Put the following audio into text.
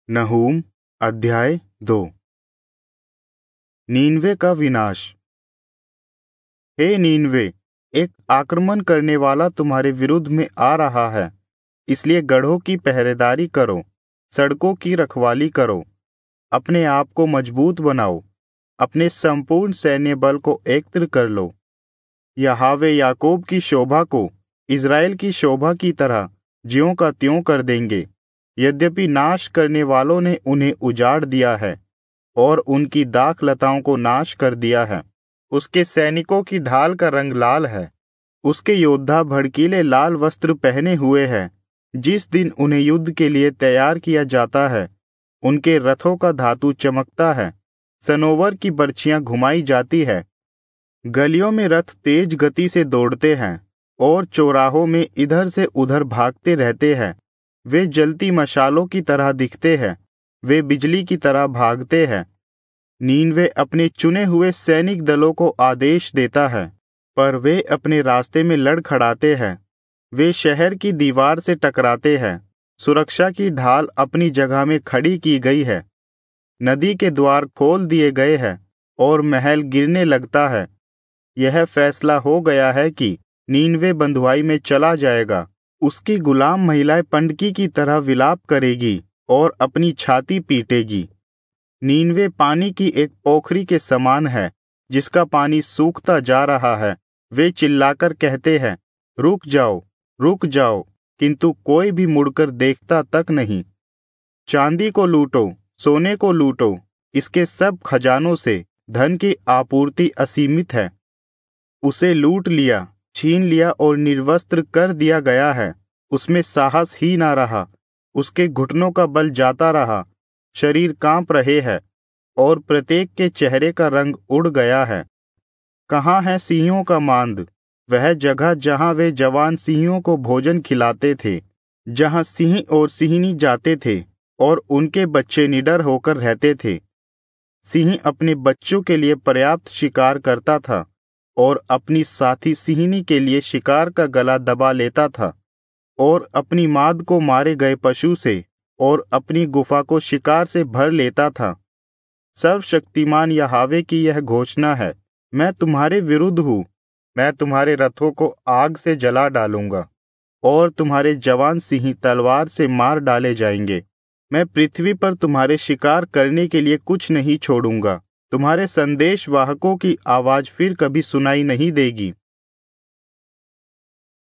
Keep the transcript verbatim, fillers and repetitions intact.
नहूम अध्याय दो। नीनवे का विनाश। हे नीनवे, एक आक्रमण करने वाला तुम्हारे विरुद्ध में आ रहा है, इसलिए गढ़ों की पहरेदारी करो, सड़कों की रखवाली करो, अपने आप को मजबूत बनाओ, अपने संपूर्ण सैन्य बल को एकत्र कर लो। यहोवा याकूब की शोभा को इज़राइल की शोभा की तरह ज्यों का त्यों कर देंगे। यद्यपि नाश करने वालों ने उन्हें उजाड़ दिया है और उनकी दाख लताओं को नाश कर दिया है। उसके सैनिकों की ढाल का रंग लाल है, उसके योद्धा भड़कीले लाल वस्त्र पहने हुए हैं। जिस दिन उन्हें युद्ध के लिए तैयार किया जाता है, उनके रथों का धातु चमकता है, सनोवर की बर्छियां घुमाई जाती है। गलियों में रथ तेज गति से दौड़ते हैं और चौराहों में इधर से उधर भागते रहते हैं। वे जलती मशालों की तरह दिखते हैं, वे बिजली की तरह भागते हैं। नीनवे अपने चुने हुए सैनिक दलों को आदेश देता है, पर वे अपने रास्ते में लड़खड़ाते हैं। वे शहर की दीवार से टकराते हैं। सुरक्षा की ढाल अपनी जगह में खड़ी की गई है। नदी के द्वार खोल दिए गए हैं और महल गिरने लगता है। यह फैसला हो गया है कि नीनवे बंधुआई में चला जाएगा। उसकी गुलाम महिलाएं पंडकी की तरह विलाप करेगी और अपनी छाती पीटेगी। नीनवे पानी की एक पोखरी के समान है, जिसका पानी सूखता जा रहा है। वे चिल्लाकर कहते हैं, रुक जाओ, रुक जाओ, किंतु कोई भी मुड़कर देखता तक नहीं। चांदी को लूटो, सोने को लूटो, इसके सब खजानों से धन की आपूर्ति असीमित है। उसे लूट लिया, छीन लिया और निर्वस्त्र कर दिया गया है। उसमें साहस ही ना रहा, उसके घुटनों का बल जाता रहा, शरीर कांप रहे हैं और प्रत्येक के चेहरे का रंग उड़ गया है। कहाँ है सिंहों का मांद, वह जगह जहाँ वे जवान सिंहों को भोजन खिलाते थे, जहाँ सिंह और सिंहनी जाते थे और उनके बच्चे निडर होकर रहते थे। सिंह अपने बच्चों के लिए पर्याप्त शिकार करता था और अपनी साथी सिंहनी के लिए शिकार का गला दबा लेता था, और अपनी माद को मारे गए पशु से और अपनी गुफा को शिकार से भर लेता था। सर्वशक्तिमान यहोवा की यह घोषणा है, मैं तुम्हारे विरुद्ध हूँ। मैं तुम्हारे रथों को आग से जला डालूंगा और तुम्हारे जवान सिंह तलवार से मार डाले जाएंगे। मैं पृथ्वी पर तुम्हारे शिकार करने के लिए कुछ नहीं छोड़ूंगा। तुम्हारे संदेश वाहकों की आवाज फिर कभी सुनाई नहीं देगी।